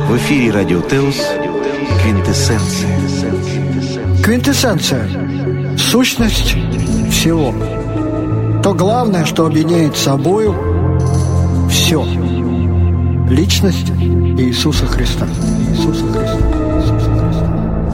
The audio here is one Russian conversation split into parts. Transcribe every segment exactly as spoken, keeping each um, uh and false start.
В эфире Радио Теос «Квинтэссенция». Квинтэссенция – сущность всего. То главное, что объединяет собою все. Личность Иисуса Христа. Иисуса Христа. Иисуса Христа.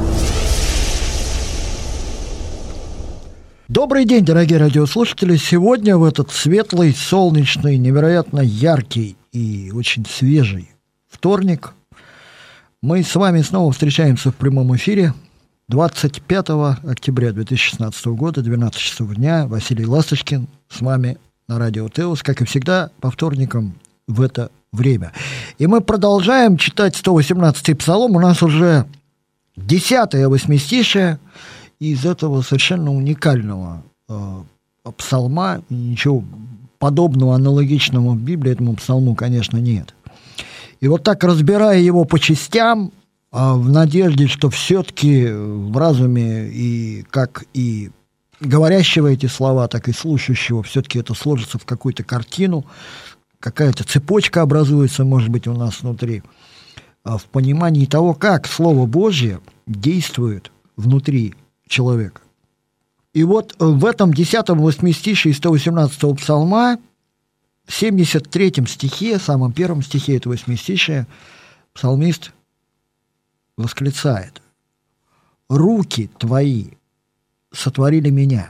Добрый день, дорогие радиослушатели! Сегодня в этот светлый, солнечный, невероятно яркий и очень свежий вторник мы с вами снова встречаемся в прямом эфире. двадцать пятого октября две тысячи шестнадцатого года, двенадцать часов дня. Василий Ласточкин с вами на Радио Теос, как и всегда, по вторникам в это время. И мы продолжаем читать сто восемнадцатый псалом. У нас уже десятое восьмистишее из этого совершенно уникального э, псалма. Ничего подобного, аналогичного в Библии этому псалму, конечно, нет. И вот так, разбирая его по частям, в надежде, что все-таки в разуме и как и говорящего эти слова, так и слушающего, все-таки это сложится в какую-то картину, какая-то цепочка образуется, может быть, у нас внутри, в понимании того, как Слово Божье действует внутри человека. И вот в этом десятом восьмистишии сто восемнадцатого псалма, в семьдесят третьем стихе, самом первом стихе этого восьмистишия, псалмист восклицает: «Руки твои сотворили меня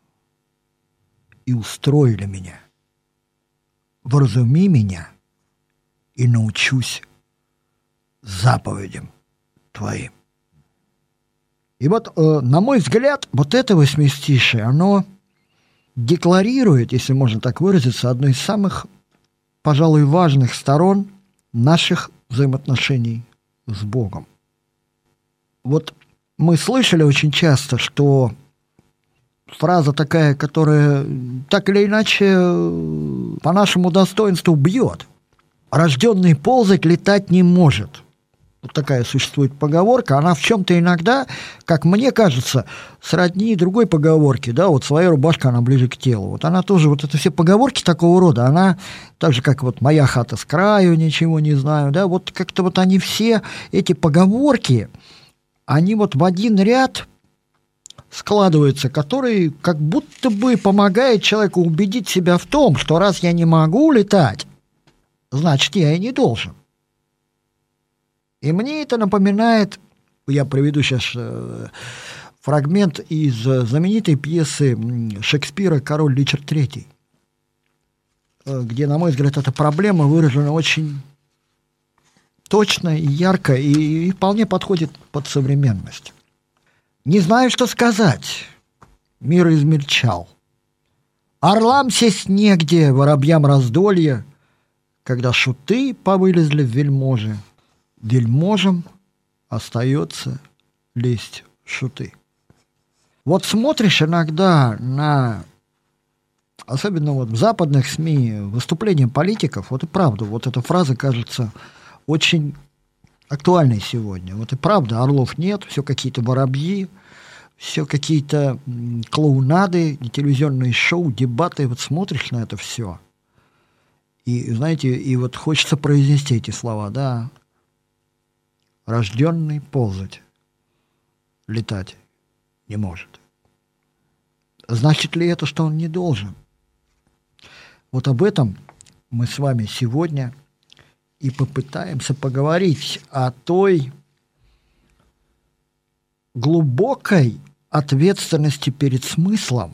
и устроили меня. Вразуми меня, и научусь заповедям твоим». И вот, на мой взгляд, вот это восьмистишие, оно декларирует, если можно так выразиться, одну из самых, пожалуй, важных сторон наших взаимоотношений с Богом. Вот мы слышали очень часто, что фраза такая, которая так или иначе по нашему достоинству бьет: «Рожденный ползать, летать не может». Вот такая существует поговорка, она в чем-то иногда, как мне кажется, сродни другой поговорке, да, вот своя рубашка, она ближе к телу. Вот она тоже, вот это все поговорки такого рода, она так же, как вот «моя хата с краю, ничего не знаю», да, вот как-то вот они все, эти поговорки, они вот в один ряд складываются, который как будто бы помогает человеку убедить себя в том, что раз я не могу летать, значит, я и не должен. И мне это напоминает, я приведу сейчас фрагмент из знаменитой пьесы Шекспира «Король Ричард третий», где, на мой взгляд, эта проблема выражена очень точно и ярко, и вполне подходит под современность. «Не знаю, что сказать. Мир измельчал. Орлам сесть негде, воробьям раздолье, когда шуты повылезли в вельможи, вельможам остается лезть в шуты». Вот смотришь иногда на, особенно вот в западных СМИ, выступления политиков, вот и правда, вот эта фраза кажется очень актуальной сегодня. Вот и правда, орлов нет, все какие-то воробьи, все какие-то клоунады, телевизионные шоу, дебаты. Вот смотришь на это все. И, знаете, и вот хочется произнести эти слова, да. Рожденный ползать, летать не может. Значит ли это, что он не должен? Вот об этом мы с вами сегодня и попытаемся поговорить, о той глубокой ответственности перед смыслом,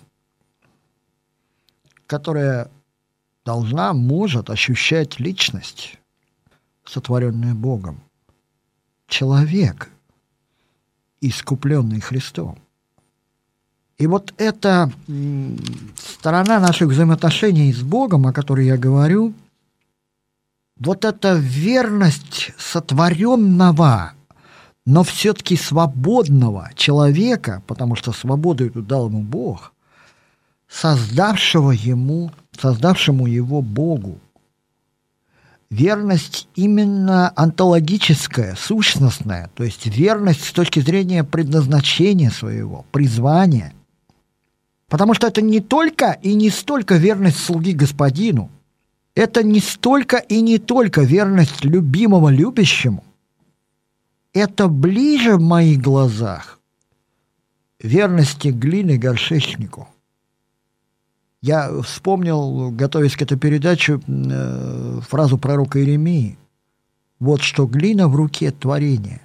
которая должна, может ощущать личность, сотворенная Богом. Человек, искупленный Христом. И вот эта сторона наших взаимоотношений с Богом, о которой я говорю, вот эта верность сотворенного, но все-таки свободного человека, потому что свободу эту дал ему Бог, создавшего ему, создавшему его Богу. Верность именно онтологическая, сущностная, то есть верность с точки зрения предназначения своего, призвания. Потому что это не только и не столько верность слуги господину, это не столько и не только верность любимого любящему, это ближе в моих глазах верности глины горшечнику. Я вспомнил, готовясь к этой передаче, фразу пророка Иеремии: «Вот что глина в руке творения,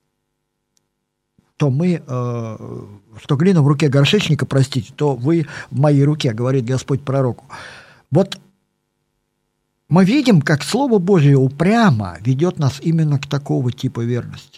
то мы, что глина в руке горшечника, простите, то вы в моей руке», говорит Господь пророку. Вот мы видим, как Слово Божие упрямо ведет нас именно к такого типа верности,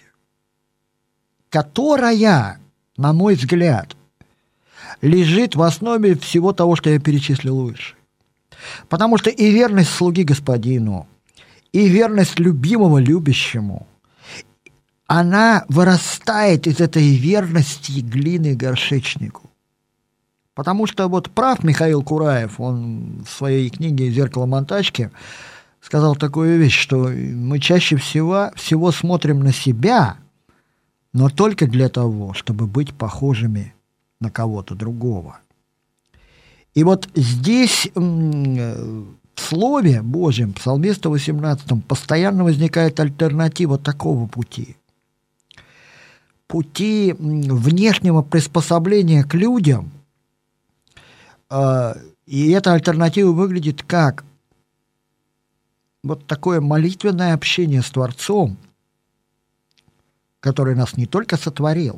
которая, на мой взгляд, лежит в основе всего того, что я перечислил выше. Потому что и верность слуги Господину, и верность любимого любящему, она вырастает из этой верности глины горшечнику. Потому что вот прав Михаил Кураев, он в своей книге «Зеркало монтажки» сказал такую вещь, что мы чаще всего, всего смотрим на себя, но только для того, чтобы быть похожими на кого-то другого. И вот здесь в Слове Божьем, в Псалме сто восемнадцатом, постоянно возникает альтернатива такого пути. Пути внешнего приспособления к людям. И эта альтернатива выглядит как вот такое молитвенное общение с Творцом, который нас не только сотворил,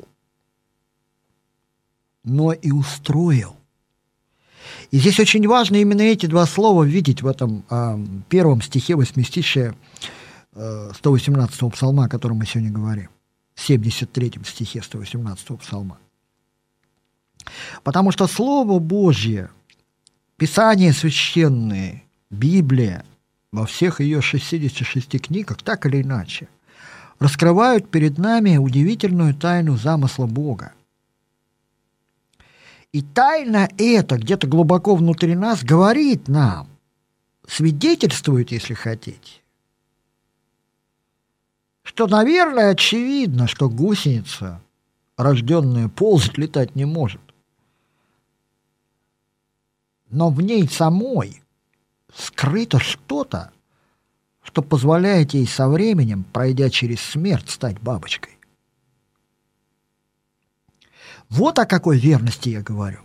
но и устроил. И здесь очень важно именно эти два слова видеть в этом э, первом стихе восьмистишия э, сто восемнадцатого псалма, о котором мы сегодня говорим, в семьдесят третьем стихе сто восемнадцатого псалма. Потому что Слово Божье, Писание священное, Библия во всех ее шестидесяти шести книгах, так или иначе, раскрывают перед нами удивительную тайну замысла Бога. И тайна эта где-то глубоко внутри нас говорит нам, свидетельствует, если хотите, что, наверное, очевидно, что гусеница, рожденная ползать, летать не может. Но в ней самой скрыто что-то, что позволяет ей со временем, пройдя через смерть, стать бабочкой. Вот о какой верности я говорю.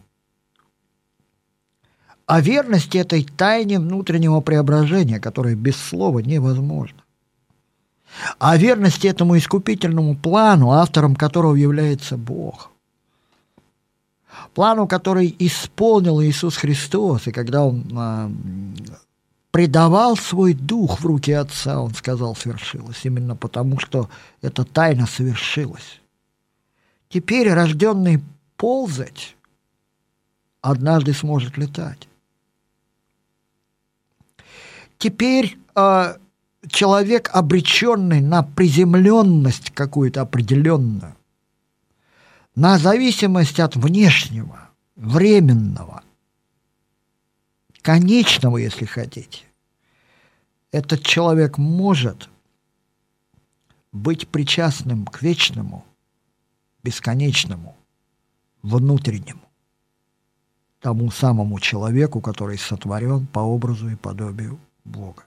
О верности этой тайне внутреннего преображения, которое без слова невозможно. О верности этому искупительному плану, автором которого является Бог. Плану, который исполнил Иисус Христос, и когда Он а, предавал свой дух в руки Отца, Он сказал: свершилось, именно потому, что эта тайна совершилась. Теперь рожденный ползать однажды сможет летать. Теперь э, человек, обреченный на приземленность какую-то определенную, на зависимость от внешнего, временного, конечного, если хотите, этот человек может быть причастным к вечному, бесконечному, внутреннему, тому самому человеку, который сотворен по образу и подобию Бога.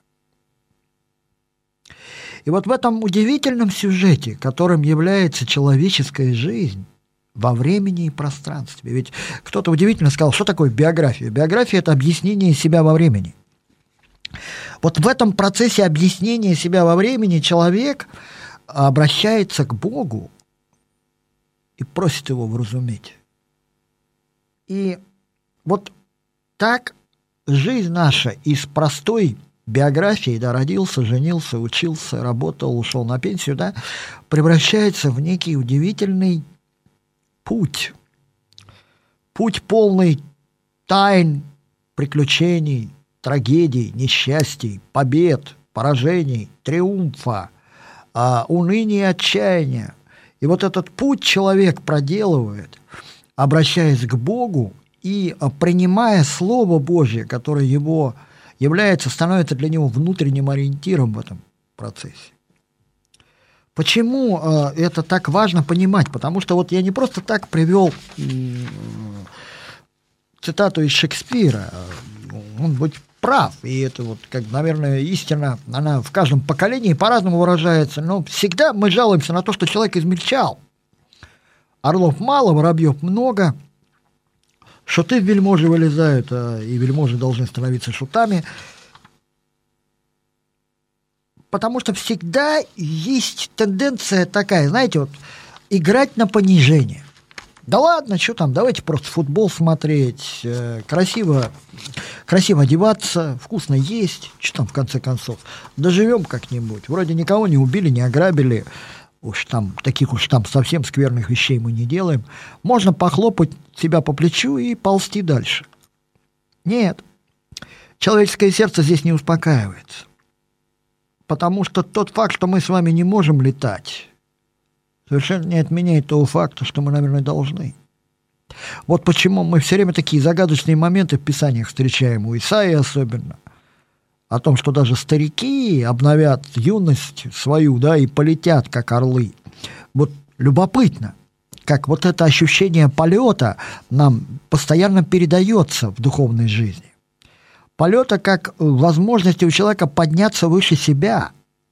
И вот в этом удивительном сюжете, которым является человеческая жизнь во времени и пространстве, ведь кто-то удивительно сказал, что такое биография? Биография – это объяснение себя во времени. Вот в этом процессе объяснения себя во времени человек обращается к Богу и просит его вразуметь. И вот так жизнь наша из простой биографии, да, родился, женился, учился, работал, ушел на пенсию, да, превращается в некий удивительный путь. Путь полный тайн, приключений, трагедий, несчастий, побед, поражений, триумфа, уныния и отчаяния. И вот этот путь человек проделывает, обращаясь к Богу и принимая Слово Божье, которое его является, становится для него внутренним ориентиром в этом процессе. Почему это так важно понимать? Потому что вот я не просто так привел цитату из Шекспира. Он прав, и это вот, как, наверное, истина, она в каждом поколении по-разному выражается, но всегда мы жалуемся на то, что человек измельчал. Орлов мало, воробьев много, шуты в вельможи вылезают, и вельможи должны становиться шутами, потому что всегда есть тенденция такая, знаете, вот, играть на понижение. Да ладно, что там, давайте просто футбол смотреть, э, красиво, красиво одеваться, вкусно есть, что там в конце концов, доживем как-нибудь, вроде никого не убили, не ограбили, уж там, таких уж там совсем скверных вещей мы не делаем, можно похлопать себя по плечу и ползти дальше. Нет, человеческое сердце здесь не успокаивается, потому что тот факт, что мы с вами не можем летать, совершенно не отменяет того факта, что мы, наверное, должны. Вот почему мы все время такие загадочные моменты в Писаниях встречаем, у Исаии особенно, о том, что даже старики обновят юность свою, да, и полетят, как орлы. Вот любопытно, как вот это ощущение полета нам постоянно передается в духовной жизни. Полета как возможности у человека подняться выше себя.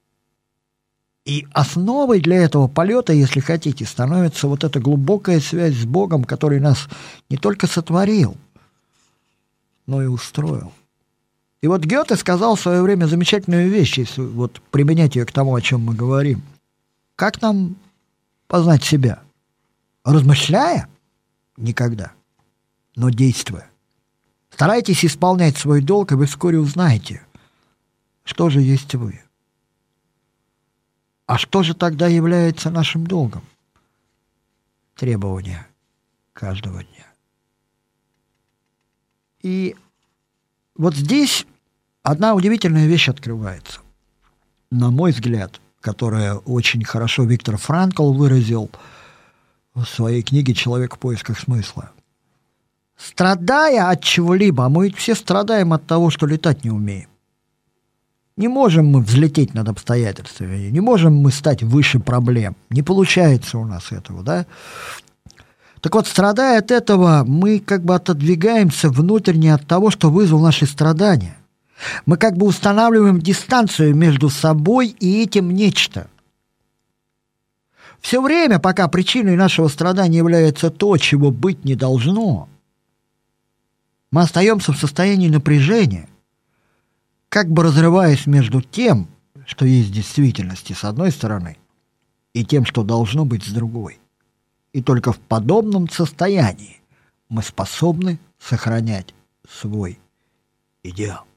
И основой для этого полета, если хотите, становится вот эта глубокая связь с Богом, который нас не только сотворил, но и устроил. И вот Гёте сказал в свое время замечательную вещь, если вот применять ее к тому, о чем мы говорим. Как нам познать себя? Размышляя? Никогда. Но действуя. Старайтесь исполнять свой долг, и вы вскоре узнаете, что же есть вы. А что же тогда является нашим долгом? Требования каждого дня. И вот здесь одна удивительная вещь открывается, на мой взгляд, которая очень хорошо Виктор Франкл выразил в своей книге «Человек в поисках смысла». Страдая от чего-либо, а мы ведь все страдаем от того, что летать не умеем. Не можем мы взлететь над обстоятельствами, не можем мы стать выше проблем. Не получается у нас этого, да? Так вот, страдая от этого, мы как бы отодвигаемся внутренне от того, что вызвало наши страдания. Мы как бы устанавливаем дистанцию между собой и этим нечто. Все время, пока причиной нашего страдания является то, чего быть не должно, мы остаемся в состоянии напряжения, как бы разрываясь между тем, что есть в действительности с одной стороны, и тем, что должно быть с другой. И только в подобном состоянии мы способны сохранять свой идеал.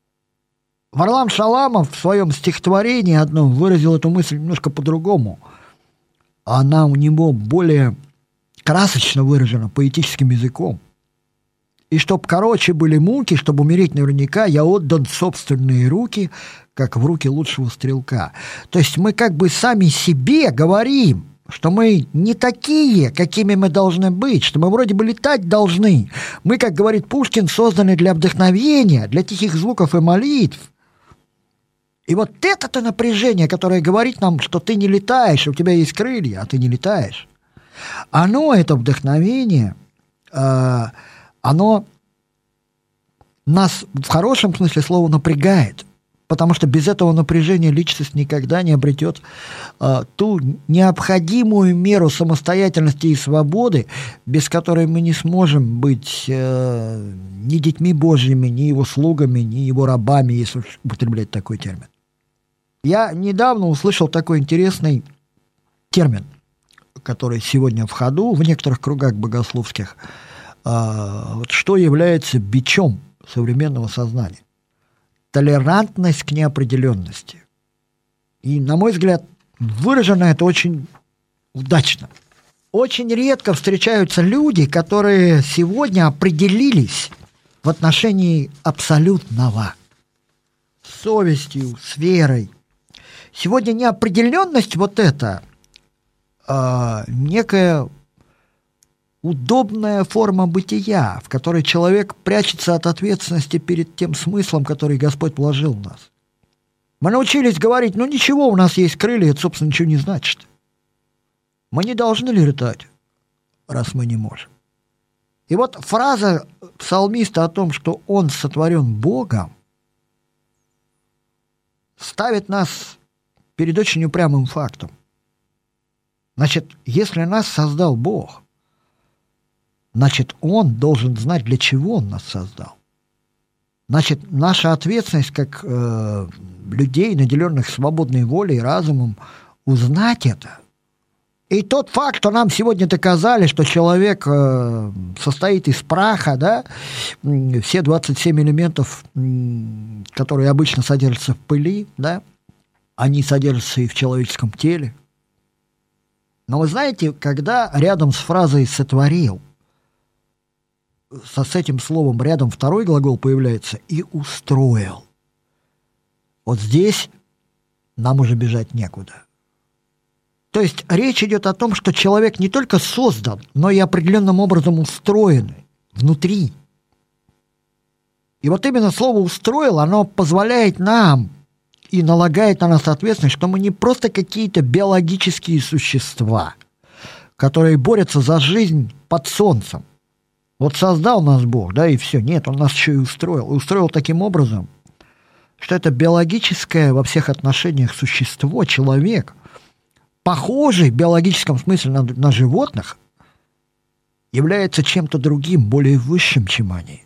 Варлам Шаламов в своем стихотворении одном выразил эту мысль немножко по-другому. Она у него более красочно выражена поэтическим языком. И чтоб короче были муки, чтобы умереть наверняка, я отдан в собственные руки, как в руки лучшего стрелка. То есть мы как бы сами себе говорим, что мы не такие, какими мы должны быть, что мы вроде бы летать должны. Мы, как говорит Пушкин, созданы для вдохновения, для тихих звуков и молитв. И вот это-то напряжение, которое говорит нам, что ты не летаешь, у тебя есть крылья, а ты не летаешь, оно, это вдохновение, э, оно нас в хорошем смысле слова напрягает, потому что без этого напряжения личность никогда не обретет э, ту необходимую меру самостоятельности и свободы, без которой мы не сможем быть э, ни детьми Божьими, ни его слугами, ни его рабами, если употреблять такой термин. Я недавно услышал такой интересный термин, который сегодня в ходу в некоторых кругах богословских, вот что является бичом современного сознания. Толерантность к неопределенности. И, на мой взгляд, выражено это очень удачно. Очень редко встречаются люди, которые сегодня определились в отношении абсолютного. С совестью, с верой. Сегодня неопределенность вот это а, некая удобная форма бытия, в которой человек прячется от ответственности перед тем смыслом, который Господь вложил в нас. Мы научились говорить, ну ничего, у нас есть крылья, это, собственно, ничего не значит. Мы не должны летать, раз мы не можем. И вот фраза псалмиста о том, что он сотворен Богом, ставит нас перед очень упрямым фактом. Значит, если нас создал Бог, значит, Он должен знать, для чего Он нас создал. Значит, наша ответственность как э, людей, наделенных свободной волей и разумом, узнать это. И тот факт, что нам сегодня доказали, что человек э, состоит из праха, да, все двадцать семь элементов, которые обычно содержатся в пыли, да, они содержатся и в человеческом теле. Но вы знаете, когда рядом с фразой «сотворил», со, с этим словом рядом второй глагол появляется «и устроил», вот здесь нам уже бежать некуда. То есть речь идет о том, что человек не только создан, но и определенным образом устроен внутри. И вот именно слово «устроил», оно позволяет нам и налагает на нас ответственность, что мы не просто какие-то биологические существа, которые борются за жизнь под солнцем. Вот создал нас Бог, да, и все. Нет, Он нас еще и устроил. И устроил таким образом, что это биологическое во всех отношениях существо, человек, похожий в биологическом смысле на, на животных, является чем-то другим, более высшим, чем они.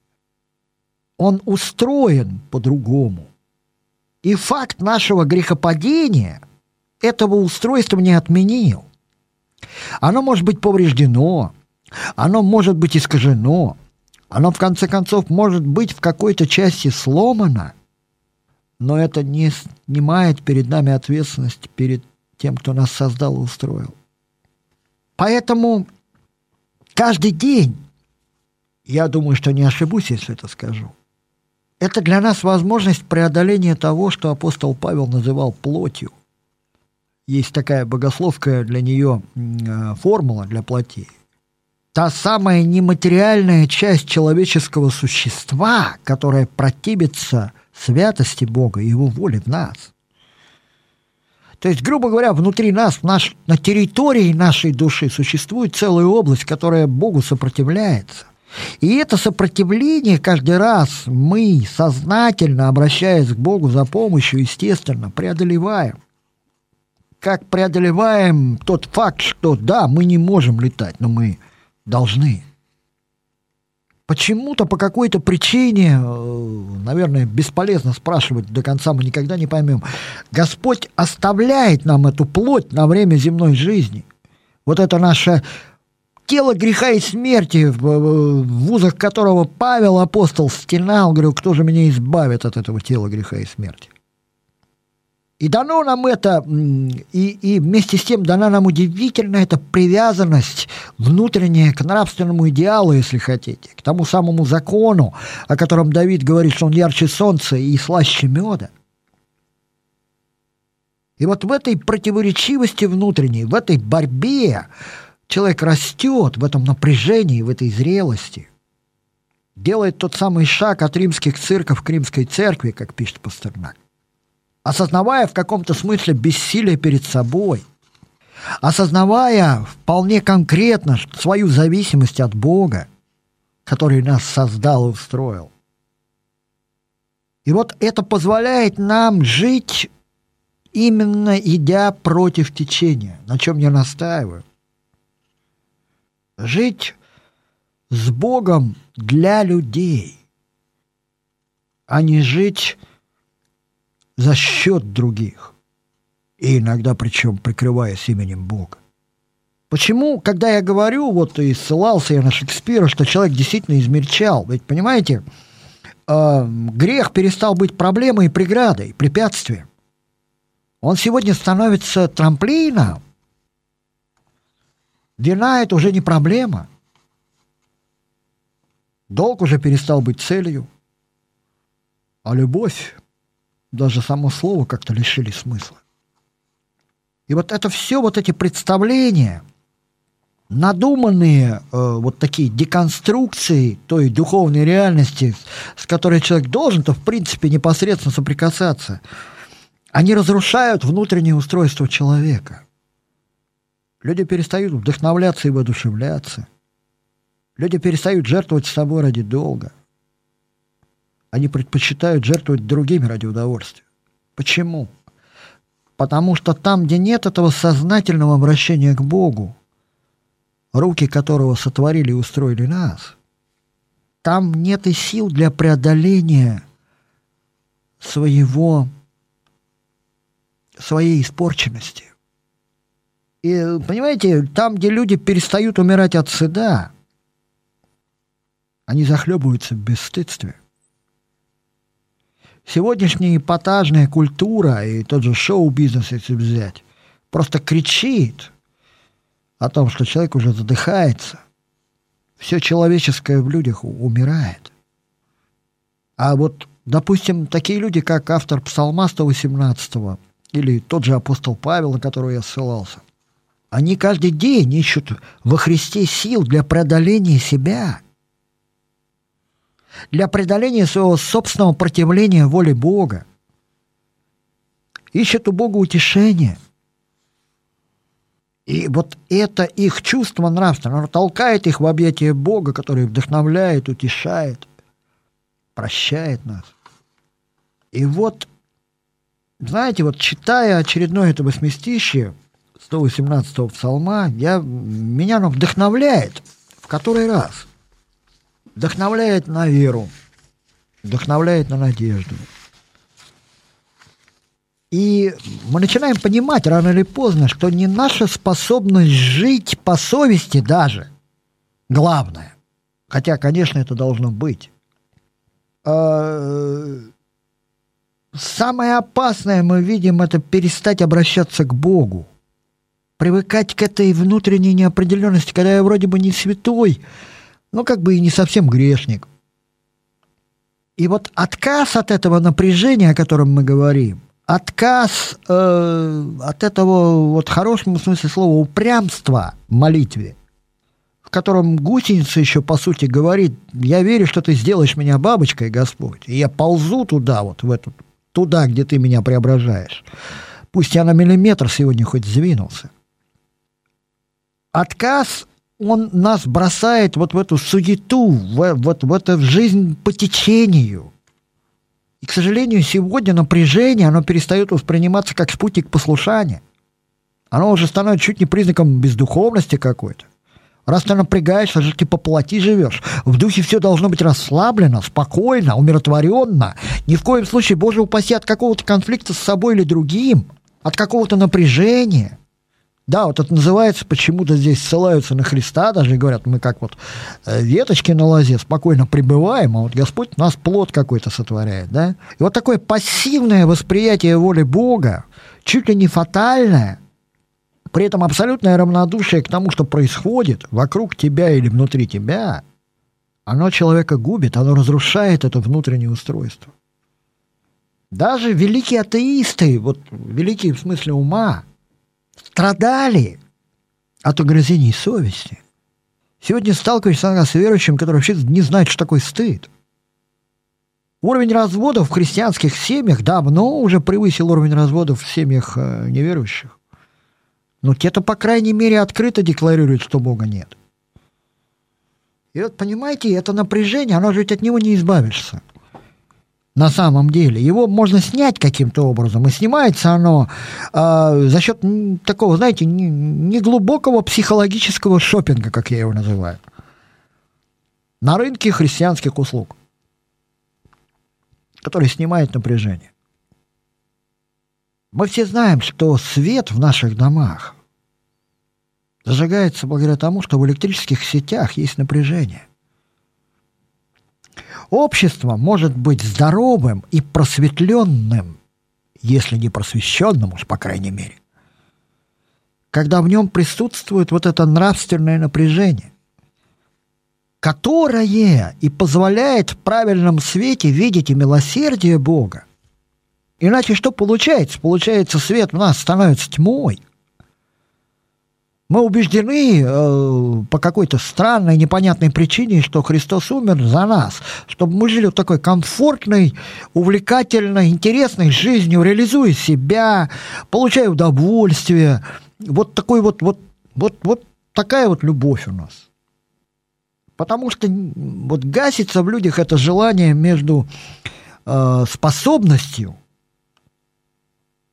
Он устроен по-другому. И факт нашего грехопадения этого устройства не отменил. Оно может быть повреждено, оно может быть искажено, оно, в конце концов, может быть в какой-то части сломано, но это не снимает перед нами ответственность перед тем, кто нас создал и устроил. Поэтому каждый день, я думаю, что не ошибусь, если это скажу, это для нас возможность преодоления того, что апостол Павел называл плотью. Есть такая богословская для нее формула для плоти. Та самая нематериальная часть человеческого существа, которая противится святости Бога и Его воле в нас. То есть, грубо говоря, внутри нас, наш, на территории нашей души существует целая область, которая Богу сопротивляется. И это сопротивление каждый раз мы, сознательно обращаясь к Богу за помощью, естественно, преодолеваем. Как преодолеваем тот факт, что да, мы не можем летать, но мы должны. Почему-то, по какой-то причине, наверное, бесполезно спрашивать, до конца мы никогда не поймем, Господь оставляет нам эту плоть на время земной жизни. Вот это наше тело греха и смерти, в вузах которого Павел, апостол, стенал, говорил, кто же меня избавит от этого тела греха и смерти. И дано нам это, и, и вместе с тем дана нам удивительная эта привязанность внутренняя к нравственному идеалу, если хотите, к тому самому закону, о котором Давид говорит, что он ярче солнца и слаще меда. И вот в этой противоречивости внутренней, в этой борьбе человек растет, в этом напряжении, в этой зрелости, делает тот самый шаг от римских цирков к римской церкви, как пишет Пастернак, осознавая в каком-то смысле бессилие перед собой, осознавая вполне конкретно свою зависимость от Бога, который нас создал и устроил. И вот это позволяет нам жить, именно идя против течения, на чем я настаиваю. Жить с Богом для людей, а не жить за счет других, и иногда причем прикрываясь именем Бога. Почему, когда я говорю, вот и ссылался я на Шекспира, что человек действительно измельчал, ведь, понимаете, э, грех перестал быть проблемой и преградой, препятствием. Он сегодня становится трамплином. Вина – это уже не проблема. Долг уже перестал быть целью, а любовь, даже само слово как-то лишили смысла. И вот это все, вот эти представления, надуманные э, вот такие деконструкции той духовной реальности, с которой человек должен-то, в принципе, непосредственно соприкасаться, они разрушают внутреннее устройство человека. Люди перестают вдохновляться и воодушевляться. Люди перестают жертвовать собой ради долга. Они предпочитают жертвовать другими ради удовольствия. Почему? Потому что там, где нет этого сознательного обращения к Богу, руки которого сотворили и устроили нас, там нет и сил для преодоления своего, своей испорченности. И, понимаете, там, где люди перестают умирать от стыда, они захлебываются в бесстыдстве. Сегодняшняя эпатажная культура и тот же шоу-бизнес, если взять, просто кричит о том, что человек уже задыхается. Все человеческое в людях умирает. А вот, допустим, такие люди, как автор Псалма сто восемнадцатого или тот же апостол Павел, на которого я ссылался, они каждый день ищут во Христе сил для преодоления себя, для преодоления своего собственного противления воле Бога. Ищут у Бога утешение. И вот это их чувство нравственное, оно толкает их в объятия Бога, который вдохновляет, утешает, прощает нас. И вот, знаете, вот читая очередное это восьмистишие сто восемнадцатого псалма, я, меня оно вдохновляет в который раз. Вдохновляет на веру, вдохновляет на надежду. И мы начинаем понимать рано или поздно, что не наша способность жить по совести даже главное. Хотя, конечно, это должно быть. Самое опасное мы видим, это перестать обращаться к Богу. Привыкать к этой внутренней неопределенности, когда я вроде бы не святой, но как бы и не совсем грешник. И вот отказ от этого напряжения, о котором мы говорим, отказ э, от этого, вот в хорошем смысле слова, упрямства в молитве, в котором гусеница еще, по сути, говорит: я верю, что ты сделаешь меня бабочкой, Господь, и я ползу туда, вот в эту, туда, где ты меня преображаешь. Пусть я на миллиметр сегодня хоть сдвинулся. Отказ, он нас бросает вот в эту суету, в, вот в эту жизнь по течению. И, к сожалению, сегодня напряжение, оно перестает восприниматься как спутник послушания. Оно уже становится чуть не признаком бездуховности какой-то. Раз ты напрягаешься, же ты по плоти живешь. В духе все должно быть расслаблено, спокойно, умиротворенно. Ни в коем случае, Боже упаси, от какого-то конфликта с собой или другим, от какого-то напряжения. Да, вот это называется, почему-то здесь ссылаются на Христа, даже говорят, мы как вот веточки на лозе спокойно пребываем, а вот Господь у нас плод какой-то сотворяет, да? И вот такое пассивное восприятие воли Бога, чуть ли не фатальное, при этом абсолютное равнодушие к тому, что происходит вокруг тебя или внутри тебя, оно человека губит, оно разрушает это внутреннее устройство. Даже великие атеисты, вот великие в смысле ума, страдали от угрызений совести. Сегодня сталкиваешься с верующим, который вообще не знает, что такое стыд. Уровень разводов в христианских семьях давно уже превысил уровень разводов в семьях неверующих. Но те-то, по крайней мере, открыто декларируют, что Бога нет. И вот, понимаете, это напряжение, оно же ведь от него не избавишься. На самом деле. Его можно снять каким-то образом. И снимается оно э, за счет такого, знаете, неглубокого психологического шопинга, как я его называю. На рынке христианских услуг, который снимает напряжение. Мы все знаем, что свет в наших домах зажигается благодаря тому, что в электрических сетях есть напряжение. Общество может быть здоровым и просветленным, если не просвещенным, уж по крайней мере, когда в нем присутствует вот это нравственное напряжение, которое и позволяет в правильном свете видеть и милосердие Бога. Иначе что получается? Получается, свет в нас становится тьмой. Мы убеждены э, по какой-то странной, непонятной причине, что Христос умер за нас, чтобы мы жили в такой комфортной, увлекательной, интересной жизнью, реализуя себя, получая удовольствие. Вот такой вот, вот, вот, вот такая вот любовь у нас. Потому что вот гасится в людях это желание между э, способностью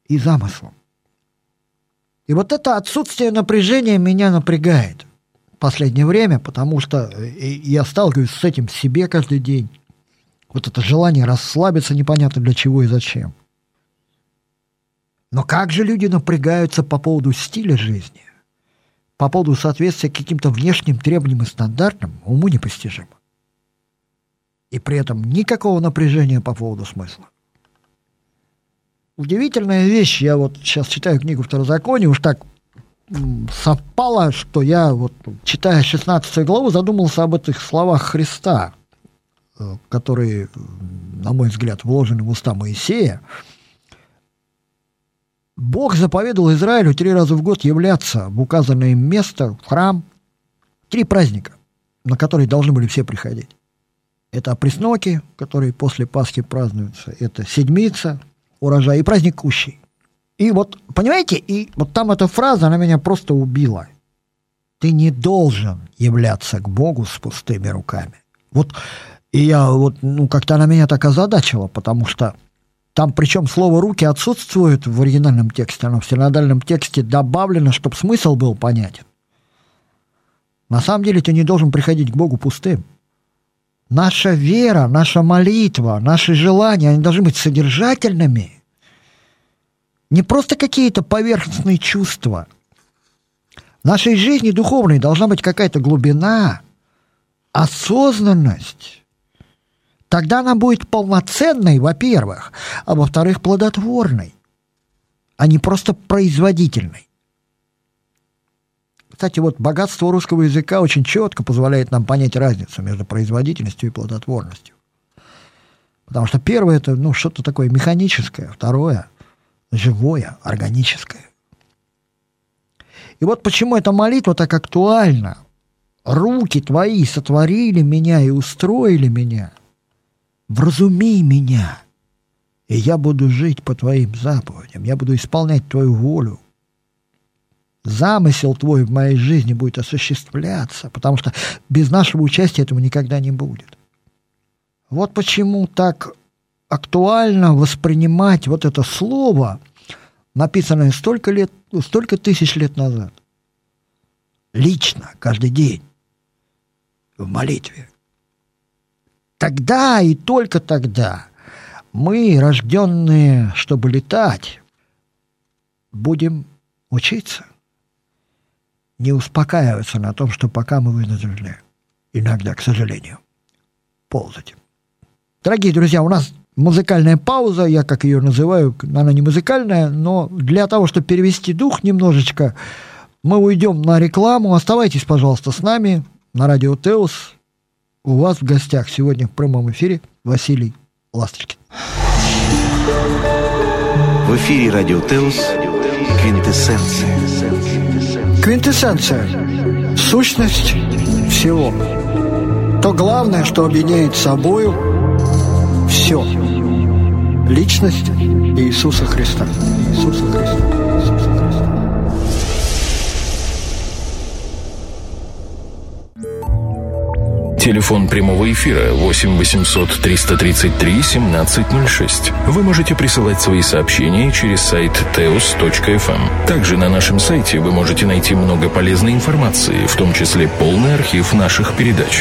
и замыслом. И вот это отсутствие напряжения меня напрягает в последнее время, потому что я сталкиваюсь с этим в себе каждый день. Вот это желание расслабиться непонятно для чего и зачем. Но как же люди напрягаются по поводу стиля жизни, по поводу соответствия каким-то внешним требованиям и стандартам, уму непостижимо. И при этом никакого напряжения по поводу смысла. Удивительная вещь, я вот сейчас читаю книгу «Второзаконие», уж так совпало, что я, вот, читая шестнадцатую главу, задумался об этих словах Христа, которые, на мой взгляд, вложены в уста Моисея. Бог заповедовал Израилю три раза в год являться в указанное им место, в храм. Три праздника, на которые должны были все приходить. Это опресноки, которые после Пасхи празднуются, это седмица, урожай и праздник Кущей. И вот, понимаете, и вот там эта фраза, она меня просто убила. Ты не должен являться к Богу с пустыми руками. Вот, и я вот, ну, как-то она меня так озадачила, потому что там, причем, слово «руки» отсутствует в оригинальном тексте, оно в синодальном тексте добавлено, чтобы смысл был понятен. На самом деле ты не должен приходить к Богу пустым. Наша вера, наша молитва, наши желания, они должны быть содержательными. Не просто какие-то поверхностные чувства. В нашей жизни духовной должна быть какая-то глубина, осознанность. Тогда она будет полноценной, во-первых, а во-вторых, плодотворной, а не просто производительной. Кстати, вот богатство русского языка очень четко позволяет нам понять разницу между производительностью и плодотворностью. Потому что первое – это, ну, что-то такое механическое, второе – живое, органическое. И вот почему эта молитва так актуальна. «Руки твои сотворили меня и устроили меня. Вразуми меня, и я буду жить по твоим заповедям, я буду исполнять твою волю. Замысел твой в моей жизни будет осуществляться, потому что без нашего участия этого никогда не будет». Вот почему так актуально воспринимать вот это слово, написанное столько лет, столько тысяч лет назад, лично, каждый день, в молитве. Тогда и только тогда мы, рожденные, чтобы летать, будем учиться, не успокаиваться на том, что пока мы вынуждены, иногда, к сожалению, ползать. Дорогие друзья, у нас музыкальная пауза, я как ее называю, она не музыкальная, но для того, чтобы перевести дух немножечко, мы уйдем на рекламу. Оставайтесь, пожалуйста, с нами на радио Теос. У вас в гостях сегодня в прямом эфире Василий Ласточкин. В эфире радио Теос «Квинтэссенция». Квинтэссенция – сущность всего. То главное, что объединяет собою все. Личность Иисуса Христа. Иисуса Христа. Иисуса Христа. Телефон прямого эфира восемь восемьсот триста тридцать три семнадцать ноль шесть. Вы можете присылать свои сообщения через сайт теос точка эф эм. Также на нашем сайте вы можете найти много полезной информации, в том числе полный архив наших передач.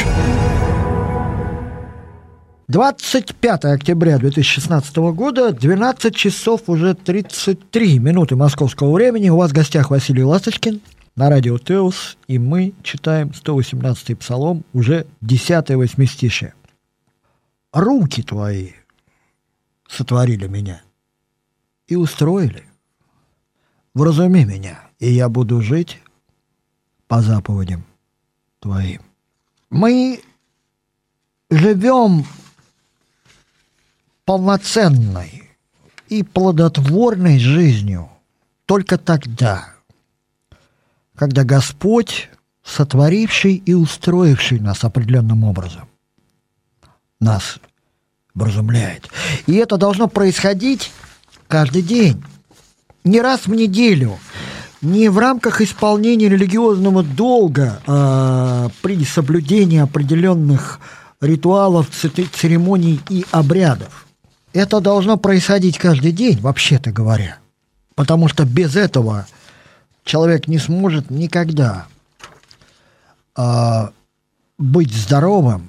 двадцать пятое октября две тысячи шестнадцатого года, двенадцать часов уже тридцать три минуты московского времени. У вас в гостях Василий Ласточкин на радио Теос, и мы читаем сто восемнадцатый псалом, уже десятое восьмистишее. «Руки твои сотворили меня и устроили. Вразуми меня, и я буду жить по заповедям твоим». Мы живем полноценной и плодотворной жизнью только тогда, когда Господь, сотворивший и устроивший нас определенным образом, нас вразумляет. И это должно происходить каждый день, не раз в неделю, не в рамках исполнения религиозного долга, а при соблюдении определенных ритуалов, церемоний и обрядов. Это должно происходить каждый день, вообще-то говоря. Потому что без этого человек не сможет никогда э, быть здоровым,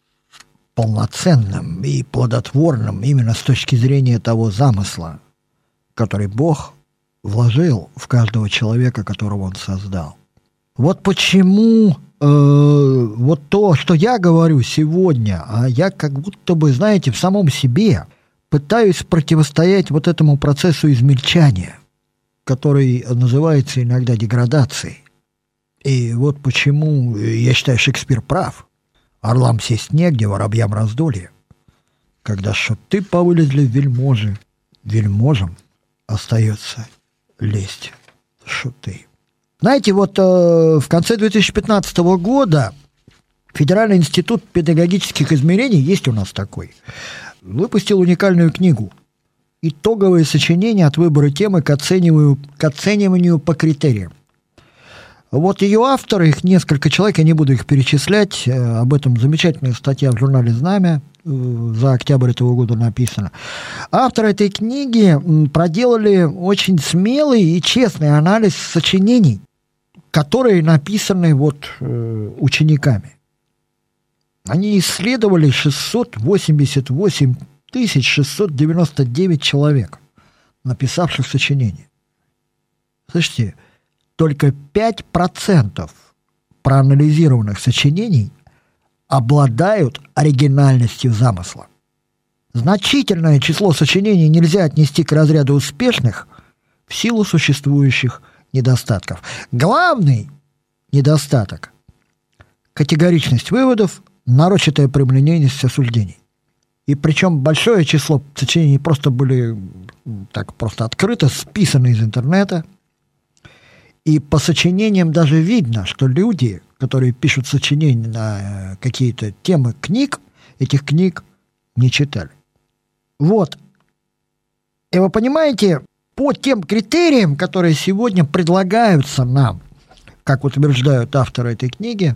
полноценным и плодотворным именно с точки зрения того замысла, который Бог вложил в каждого человека, которого Он создал. Вот почему э, вот то, что я говорю сегодня, а я как будто бы, знаете, в самом себе пытаюсь противостоять вот этому процессу измельчания, который называется иногда деградацией. И вот почему, я считаю, Шекспир прав. Орлам сесть негде, воробьям раздолье. Когда шуты повылезли в вельможи, вельможам остается лезть в шуты. Знаете, вот э, в конце две тысячи пятнадцатого года Федеральный институт педагогических измерений, есть у нас такой, выпустил уникальную книгу «Итоговые сочинения от выбора темы к оцениванию, к оцениванию по критериям». Вот ее авторы, их несколько человек, я не буду их перечислять, об этом замечательная статья в журнале «Знамя» за октябрь этого года написана. Авторы этой книги проделали очень смелый и честный анализ сочинений, которые написаны вот учениками. Они исследовали шестьсот восемьдесят восемь тысяч шестьсот девяносто девять человек, написавших сочинения. Слышите, только пять процентов проанализированных сочинений обладают оригинальностью замысла. Значительное число сочинений нельзя отнести к разряду успешных в силу существующих недостатков. Главный недостаток – категоричность выводов, нарочатая прямолинейность осуждений. И причем большое число сочинений просто были так просто открыто списаны из интернета. И по сочинениям даже видно, что люди, которые пишут сочинения на какие-то темы книг, этих книг не читали. Вот. И вы понимаете, по тем критериям, которые сегодня предлагаются нам, как утверждают авторы этой книги,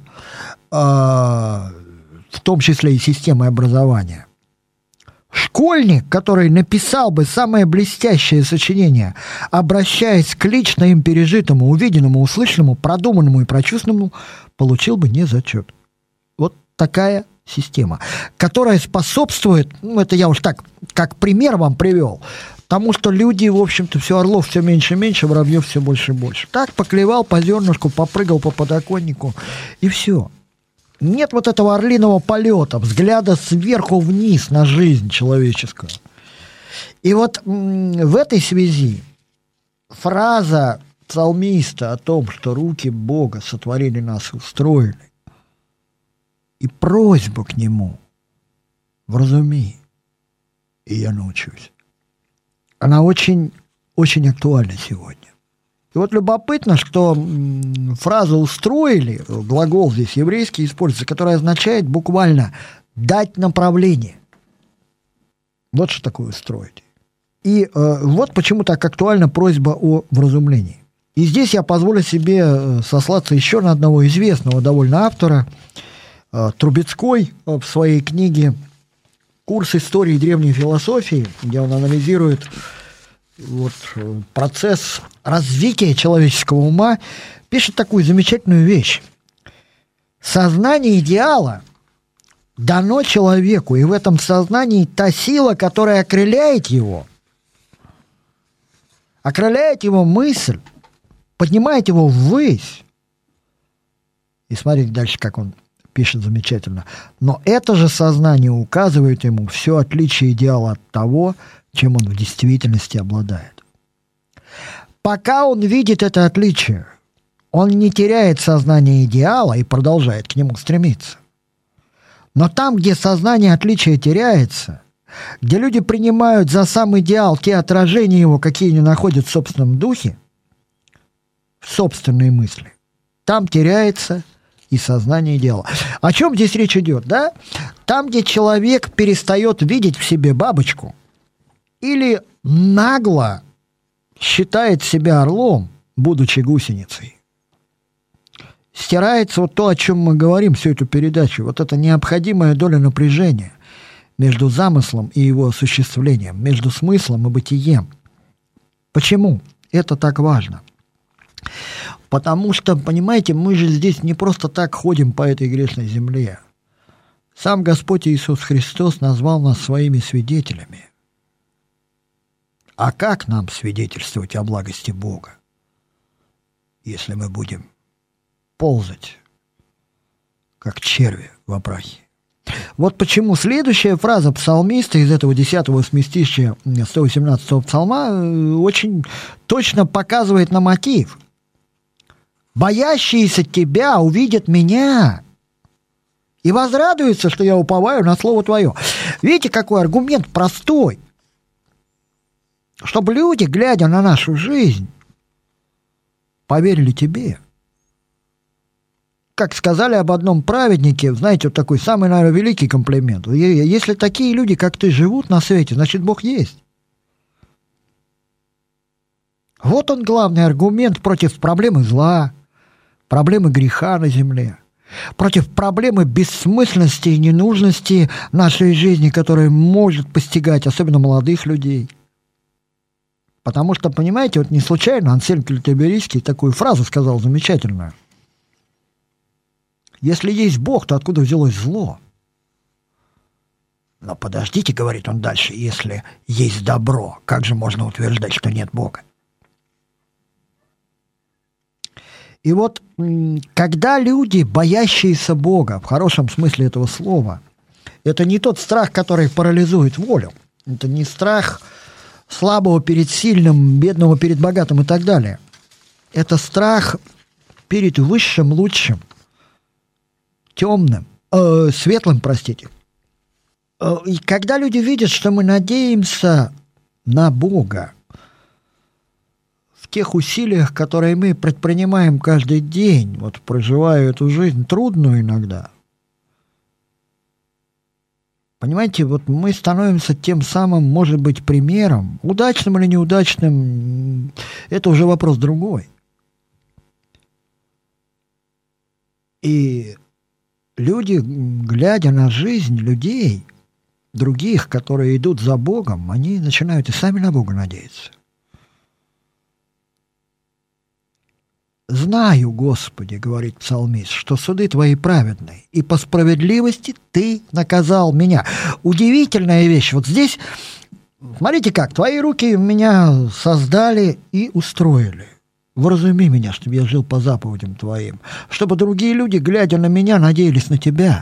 в том числе и системой образования, школьник, который написал бы самое блестящее сочинение, обращаясь к лично им пережитому, увиденному, услышанному, продуманному и прочувствованному, получил бы не зачет. Вот такая система, которая способствует, ну, это я уж так, как пример вам привел, тому, что люди, в общем-то, все орлов все меньше и меньше, воробьев все больше и больше. Так поклевал по зернышку, попрыгал по подоконнику, и все. Нет вот этого орлиного полета, взгляда сверху вниз на жизнь человеческую. И вот в этой связи фраза псалмиста о том, что руки Бога сотворили нас и устроили, и просьба к Нему «вразуми, и я научусь», она очень, очень актуальна сегодня. И вот любопытно, что фраза «устроили», глагол здесь еврейский используется, который означает буквально «дать направление». Вот что такое «устроить». И э, вот почему так актуальна просьба о вразумлении. И здесь я позволю себе сослаться еще на одного известного довольно автора, э, Трубецкой в своей книге «Курс истории древней философии», где он анализирует вот, процесс развития человеческого ума, пишет такую замечательную вещь. Сознание идеала дано человеку, и в этом сознании та сила, которая окрыляет его, окрыляет его мысль, поднимает его ввысь. И смотрите дальше, как он пишет замечательно. Но это же сознание указывает ему все отличие идеала от того, чем он в действительности обладает. Пока он видит это отличие, он не теряет сознание идеала и продолжает к нему стремиться. Но там, где сознание отличия теряется, где люди принимают за сам идеал те отражения его, какие они находят в собственном духе, в собственной мысли, там теряется и сознание идеала. О чем здесь речь идет, да? Там, где человек перестает видеть в себе бабочку, или нагло считает себя орлом, будучи гусеницей. Стирается вот то, о чем мы говорим всю эту передачу, вот эта необходимая доля напряжения между замыслом и его осуществлением, между смыслом и бытием. Почему? это так важно? Потому что, понимаете, мы же здесь не просто так ходим по этой грешной земле. Сам Господь Иисус Христос назвал нас своими свидетелями. А как нам свидетельствовать о благости Бога, если мы будем ползать, как черви в прахе? Вот почему следующая фраза псалмиста из этого десятого восьмистишия сто восемнадцатого псалма очень точно показывает на мотив. «Боящиеся тебя увидят меня и возрадуются, что я уповаю на слово твое». Видите, какой аргумент простой. Чтобы люди, глядя на нашу жизнь, поверили тебе. Как сказали об одном праведнике, знаете, вот такой самый, наверное, великий комплимент. Если такие люди, как ты, живут на свете, значит, Бог есть. Вот он главный аргумент против проблемы зла, проблемы греха на земле, против проблемы бессмысленности и ненужности нашей жизни, которая может постигать особенно молодых людей. Потому что, понимаете, вот не случайно Ансельм Кельтерберийский такую фразу сказал замечательную. Если есть Бог, то откуда взялось зло? Но подождите, говорит он дальше, если есть добро, как же можно утверждать, что нет Бога? И вот когда люди, боящиеся Бога, в хорошем смысле этого слова, это не тот страх, который парализует волю, это не страх слабого перед сильным, бедного перед богатым и так далее. Это страх перед высшим, лучшим, темным, э, светлым, простите. И когда люди видят, что мы надеемся на Бога в тех усилиях, которые мы предпринимаем каждый день, вот проживая эту жизнь, трудную иногда, понимаете, вот мы становимся тем самым, может быть, примером, удачным или неудачным, это уже вопрос другой. И люди, глядя на жизнь людей, других, которые идут за Богом, они начинают и сами на Бога надеяться. «Знаю, Господи, — говорит псалмист, — что суды Твои праведны, и по справедливости Ты наказал меня». Удивительная вещь. Вот здесь, смотрите как, Твои руки меня создали и устроили. Вразуми меня, чтобы я жил по заповедям Твоим, чтобы другие люди, глядя на меня, надеялись на Тебя.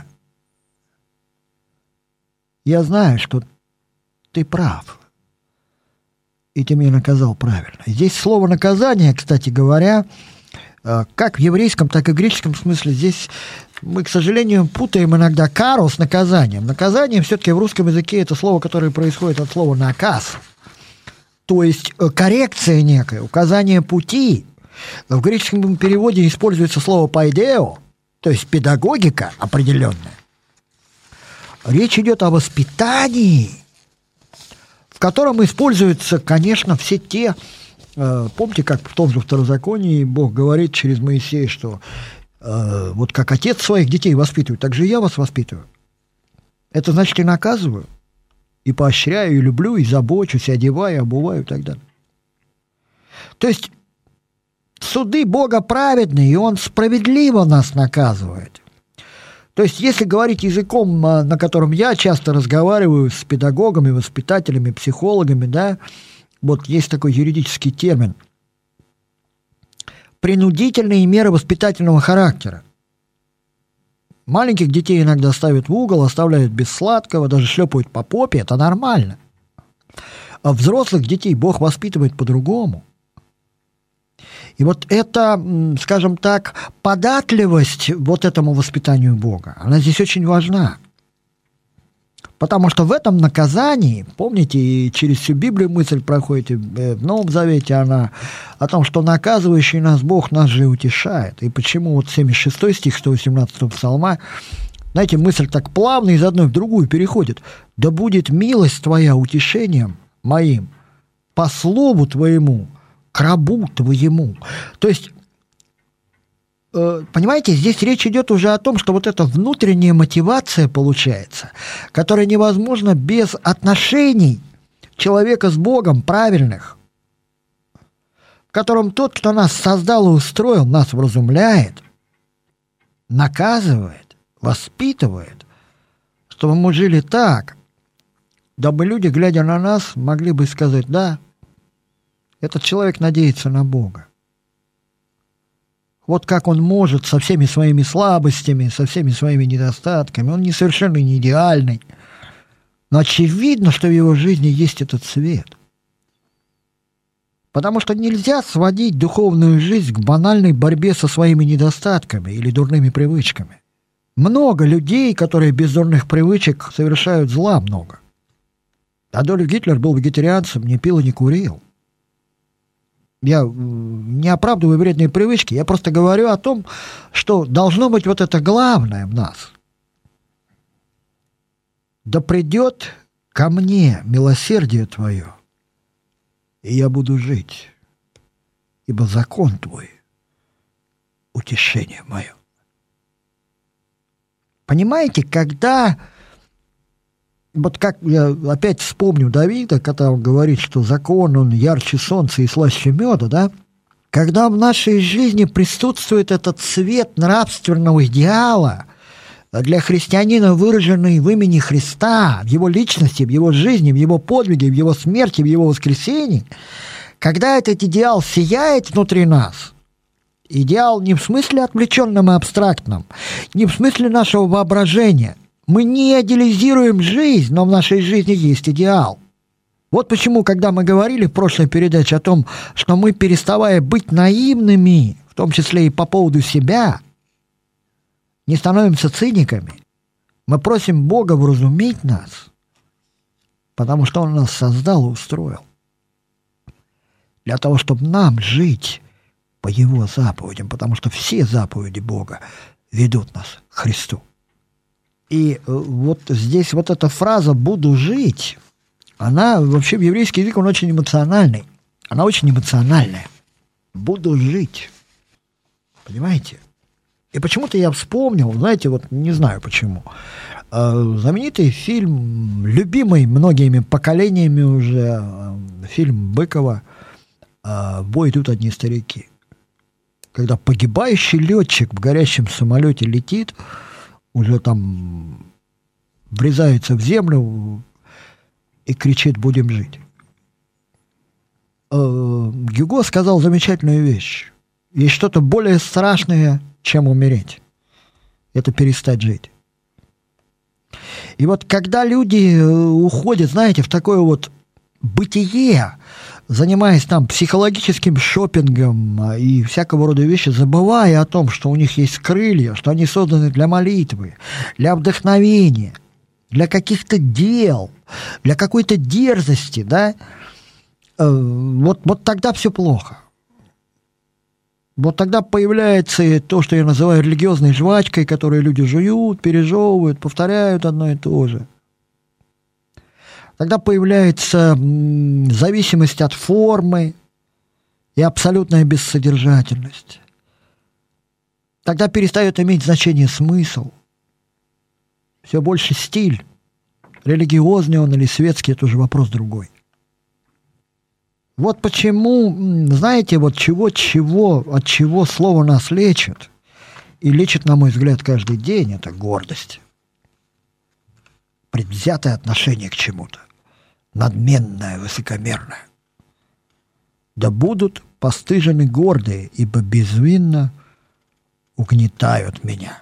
Я знаю, что Ты прав, и Ты меня наказал правильно. Здесь слово «наказание», кстати говоря, как в еврейском, так и в греческом смысле, здесь мы, к сожалению, путаем иногда кару с наказанием. Наказание все-таки в русском языке это слово, которое происходит от слова «наказ». То есть коррекция некая, указание пути. В греческом переводе используется слово «пайдео», то есть педагогика определенная. Речь идет о воспитании, в котором используются, конечно, все те... Помните, как в том же Второзаконии Бог говорит через Моисея, что э, вот как отец своих детей воспитывает, так же и я вас воспитываю. Это значит, и наказываю, и поощряю, и люблю, и забочусь, и одеваю, и обуваю, и так далее. То есть суды Бога праведны, и Он справедливо нас наказывает. То есть, если говорить языком, на котором я часто разговариваю с педагогами, воспитателями, психологами, да, вот есть такой юридический термин – принудительные меры воспитательного характера. Маленьких детей иногда ставят в угол, оставляют без сладкого, даже шлепают по попе – это нормально. А взрослых детей Бог воспитывает по-другому. И вот эта, скажем так, податливость вот этому воспитанию Бога, она здесь очень важна. Потому что в этом наказании, помните, и через всю Библию мысль проходит, и в Новом Завете она о том, что наказывающий нас Бог нас же и утешает. И почему вот семьдесят шестой стих сто восемнадцатого псалма, знаете, мысль так плавно из одной в другую переходит. «Да будет милость Твоя утешением моим, по слову Твоему, к рабу Твоему». То есть, понимаете, здесь речь идет уже о том, что вот эта внутренняя мотивация получается, которая невозможна без отношений человека с Богом правильных. котором тот, кто нас создал и устроил, нас вразумляет, наказывает, воспитывает, чтобы мы жили так, дабы люди, глядя на нас, могли бы сказать: да, этот человек надеется на Бога. Вот как он может со всеми своими слабостями, со всеми своими недостатками, он не совершенно не идеальный, но очевидно, что в его жизни есть этот свет. Потому что нельзя сводить духовную жизнь к банальной борьбе со своими недостатками или дурными привычками. Много людей, которые без дурных привычек совершают зла много. Адольф Гитлер был вегетарианцем, не пил и не курил. Я не оправдываю вредные привычки, я просто говорю о том, что должно быть вот это главное в нас. Да придет ко мне милосердие Твое, и я буду жить, ибо закон Твой — утешение мое. Понимаете, когда... Вот как я опять вспомню Давида, когда он говорит, что закон, он ярче солнца и слаще меда, да? Когда в нашей жизни присутствует этот цвет нравственного идеала, для христианина выраженный в имени Христа, в его личности, в его жизни, в его подвиге, в его смерти, в его воскресении, когда этот идеал сияет внутри нас, идеал не в смысле отвлеченном и абстрактном, не в смысле нашего воображения. Мы не идеализируем жизнь, но в нашей жизни есть идеал. Вот почему, когда мы говорили в прошлой передаче о том, что мы, переставая быть наивными, в том числе и по поводу себя, не становимся циниками, мы просим Бога вразумить нас, потому что Он нас создал и устроил. Для того, чтобы нам жить по Его заповедям, потому что все заповеди Бога ведут нас к Христу. И вот здесь вот эта фраза «буду жить», она вообще в еврейский язык, он очень эмоциональный. Она очень эмоциональная. «Буду жить». Понимаете? И почему-то я вспомнил, знаете, вот не знаю почему, знаменитый фильм, любимый многими поколениями уже, фильм Быкова «В бой идут одни старики». Когда погибающий летчик в горящем самолете летит, уже там врезается в землю и кричит «будем жить». Гюго сказал замечательную вещь. Есть что-то более страшное, чем умереть. Это перестать жить. И вот когда люди уходят, знаете, в такое вот бытие, занимаясь там психологическим шопингом и всякого рода вещи, забывая о том, что у них есть крылья, что они созданы для молитвы, для вдохновения, для каких-то дел, для какой-то дерзости, да, вот, вот тогда все плохо. Вот тогда появляется то, что я называю религиозной жвачкой, которую люди жуют, пережевывают, повторяют одно и то же. Тогда появляется зависимость от формы и абсолютная бессодержательность. Тогда перестает иметь значение смысл. Все больше стиль. Религиозный он или светский, это уже вопрос другой. Вот почему, знаете, вот чего-чего, от чего слово нас лечит, и лечит, на мой взгляд, каждый день, это гордость. Предвзятое отношение к чему-то. Надменное, высокомерное. Да будут постыжены гордые, ибо безвинно угнетают меня.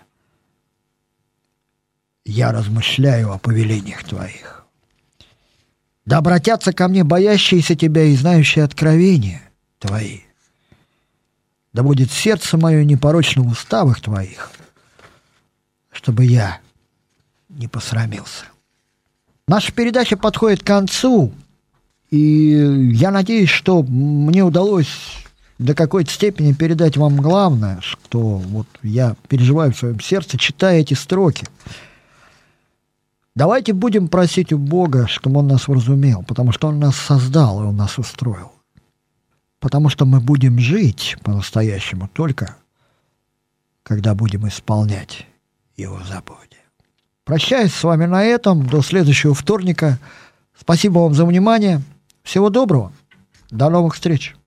Я размышляю о повелениях Твоих. Да обратятся ко мне боящиеся Тебя и знающие откровения Твои. Да будет сердце мое непорочно в уставах Твоих, чтобы я не посрамился. Наша передача подходит к концу, и я надеюсь, что мне удалось до какой-то степени передать вам главное, что вот я переживаю в своем сердце, читая эти строки. Давайте будем просить у Бога, чтобы Он нас вразумел, потому что Он нас создал, и Он нас устроил. Потому что мы будем жить по-настоящему только, когда будем исполнять Его заповеди. Прощаюсь с вами на этом. До следующего вторника. Спасибо вам за внимание. Всего доброго. До новых встреч.